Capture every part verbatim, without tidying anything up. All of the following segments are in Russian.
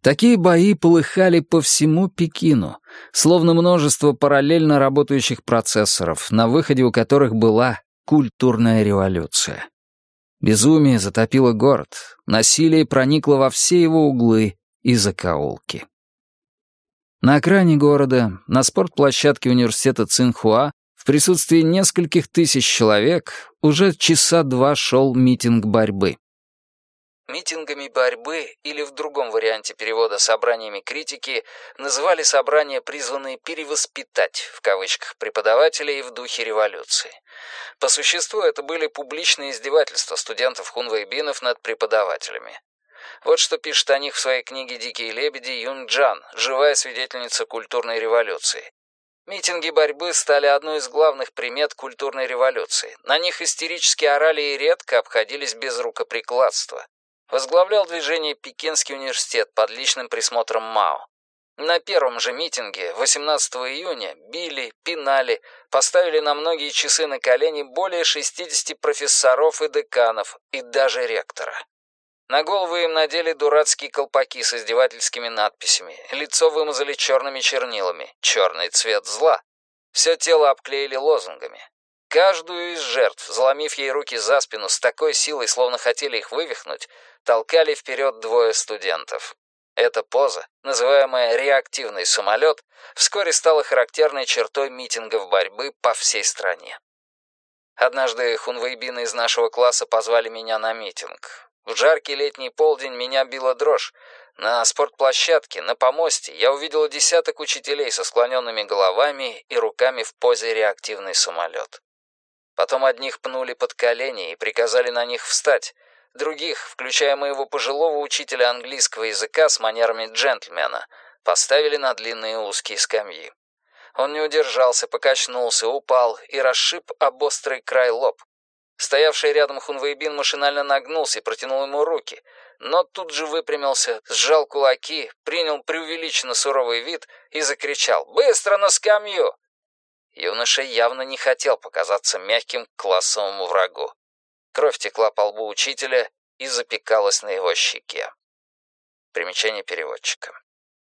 Такие бои полыхали по всему Пекину, словно множество параллельно работающих процессоров, на выходе у которых была культурная революция. Безумие затопило город, насилие проникло во все его углы и закоулки. На окраине города, на спортплощадке университета Цинхуа, в присутствии нескольких тысяч человек, уже часа два шел митинг борьбы. Митингами борьбы, или в другом варианте перевода собраниями критики, называли собрания, призванные «перевоспитать» в кавычках преподавателей в духе революции. По существу это были публичные издевательства студентов-хунвейбинов над преподавателями. Вот что пишет о них в своей книге «Дикие лебеди» Юн Джан, живая свидетельница культурной революции. Митинги борьбы стали одной из главных примет культурной революции. На них истерически орали и редко обходились без рукоприкладства. Возглавлял движение Пекинский университет под личным присмотром Мао. На первом же митинге, восемнадцатого июня, били, пинали, поставили на многие часы на колени более шестидесяти профессоров и деканов, и даже ректора. На головы им надели дурацкие колпаки с издевательскими надписями, лицо вымазали черными чернилами, черный цвет зла. Все тело обклеили лозунгами. Каждую из жертв, заломив ей руки за спину с такой силой, словно хотели их вывихнуть, толкали вперед двое студентов. Эта поза, называемая «реактивный самолет», вскоре стала характерной чертой митингов борьбы по всей стране. Однажды хунвейбины из нашего класса позвали меня на митинг. В жаркий летний полдень меня била дрожь. На спортплощадке, на помосте, я увидел десяток учителей со склоненными головами и руками в позе «реактивный самолет». Потом одних пнули под колени и приказали на них встать, других, включая моего пожилого учителя английского языка с манерами джентльмена, поставили на длинные узкие скамьи. Он не удержался, покачнулся, упал и расшиб об острый край лоб. Стоявший рядом хунвейбин машинально нагнулся и протянул ему руки, но тут же выпрямился, сжал кулаки, принял преувеличенно суровый вид и закричал «Быстро на скамью!». Юноша явно не хотел показаться мягким к классовому врагу. Кровь текла по лбу учителя и запекалась на его щеке. Примечание переводчика.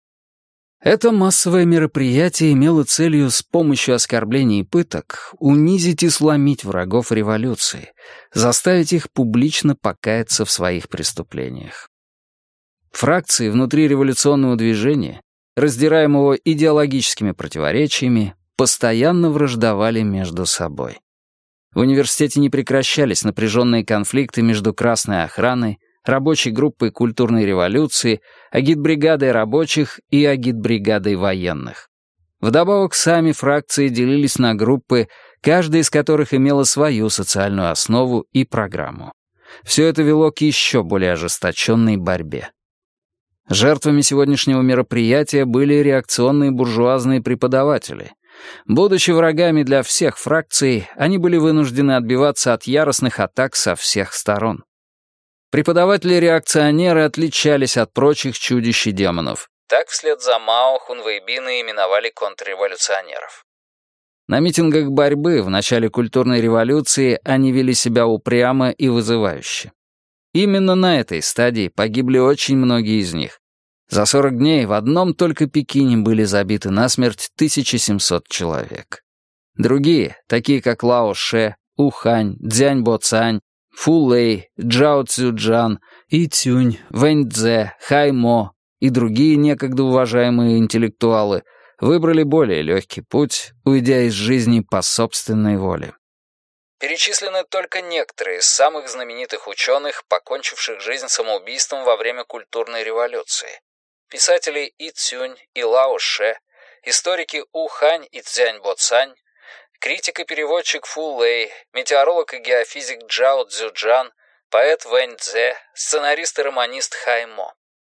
Это массовое мероприятие имело целью с помощью оскорблений и пыток унизить и сломить врагов революции, заставить их публично покаяться в своих преступлениях. Фракции внутри революционного движения, раздираемого идеологическими противоречиями, постоянно враждовали между собой. В университете не прекращались напряженные конфликты между Красной охраной, рабочей группой культурной революции, агитбригадой рабочих и агитбригадой военных. Вдобавок сами фракции делились на группы, каждая из которых имела свою социальную основу и программу. Все это вело к еще более ожесточенной борьбе. Жертвами сегодняшнего мероприятия были реакционные буржуазные преподаватели. Будучи врагами для всех фракций, они были вынуждены отбиваться от яростных атак со всех сторон. Преподаватели-реакционеры отличались от прочих чудищ и демонов. Так вслед за Мао хунвейбины именовали контрреволюционеров. На митингах борьбы в начале культурной революции они вели себя упрямо и вызывающе. Именно на этой стадии погибли очень многие из них. За сорок дней в одном только Пекине были забиты насмерть тысяча семьсот человек. Другие, такие как Лао Ше, Ухань, Цзяньбо Цань, Фу Лэй, Джао Цзюджан, И Цюнь, Вэнь Цзэ, Хай Мо и другие некогда уважаемые интеллектуалы выбрали более легкий путь, уйдя из жизни по собственной воле. Перечислены только некоторые из самых знаменитых ученых, покончивших жизнь самоубийством во время культурной революции. Писатели И Цюнь и Лао Ше, историки У Хань и Цзяньбо Цань, критик и переводчик Фу Лэй, метеоролог и геофизик Джао Цзюджан, поэт Вэнь Цзэ, сценарист и романист Хай Мо.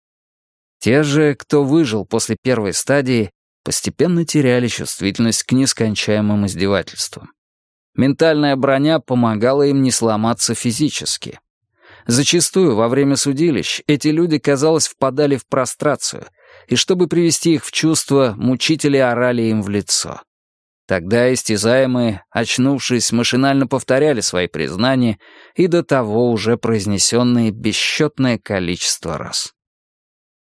Те же, кто выжил после первой стадии, постепенно теряли чувствительность к нескончаемым издевательствам. Ментальная броня помогала им не сломаться физически. Зачастую во время судилищ эти люди, казалось, впадали в прострацию, и чтобы привести их в чувство, мучители орали им в лицо. Тогда истязаемые, очнувшись, машинально повторяли свои признания и до того уже произнесенные бесчетное количество раз.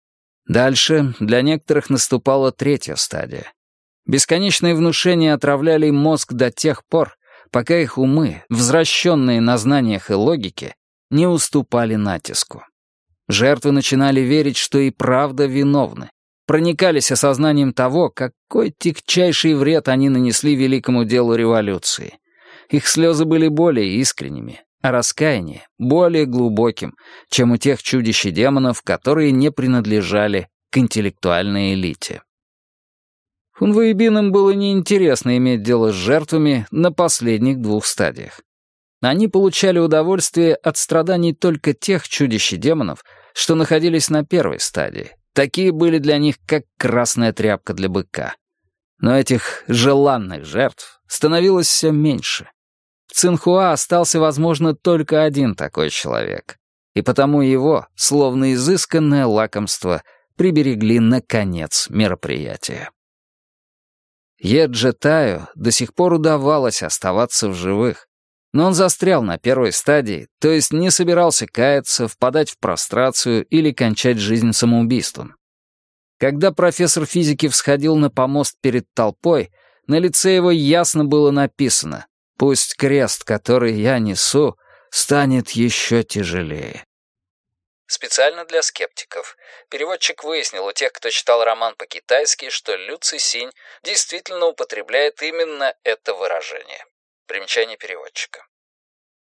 Дальше для некоторых наступала третья стадия. Бесконечные внушения отравляли им мозг до тех пор, пока их умы, возвращенные на знаниях и логике, не уступали натиску. Жертвы начинали верить, что и правда виновны, проникались осознанием того, какой тягчайший вред они нанесли великому делу революции. Их слезы были более искренними, а раскаяние — более глубоким, чем у тех чудищ и демонов, которые не принадлежали к интеллектуальной элите. Хунвейбинам было неинтересно иметь дело с жертвами на последних двух стадиях. Они получали удовольствие от страданий только тех чудищ и демонов, что находились на первой стадии. Такие были для них, как красная тряпка для быка. Но этих желанных жертв становилось все меньше. В Цинхуа остался, возможно, только один такой человек. И потому его, словно изысканное лакомство, приберегли на конец мероприятия. Еджи Таю до сих пор удавалось оставаться в живых, но он застрял на первой стадии, то есть не собирался каяться, впадать в прострацию или кончать жизнь самоубийством. Когда профессор физики всходил на помост перед толпой, на лице его ясно было написано: «Пусть крест, который я несу, станет еще тяжелее». Специально для скептиков. Переводчик выяснил у тех, кто читал роман по-китайски, что Лю Цисинь действительно употребляет именно это выражение. Примечание переводчика.